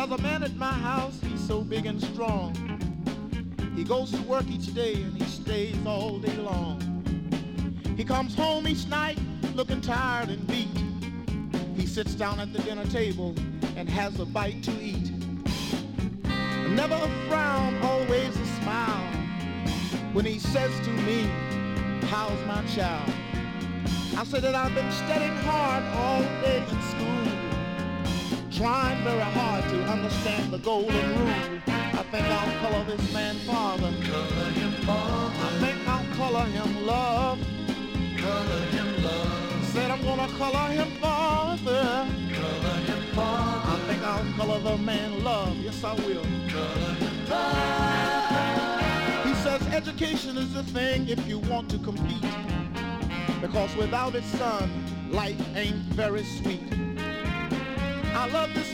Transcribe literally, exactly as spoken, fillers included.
There's a man at my house, he's so big and strong. He goes to work each day and he stays all day long. He comes home each night looking tired and beat. He sits down at the dinner table and has a bite to eat. Never a frown, always a smile when he says to me, how's my child? I said that I've been studying hard all day in school, trying very hard to understand the golden rule. I think I'll color this man father. Color him father. I think I'll color him love. Color him love. Said I'm gonna color him father. Color him father. I think I'll color the man love. Yes, I will. Color him love. He says education is the thing if you want to compete, because without it, son, life ain't very sweet. I love this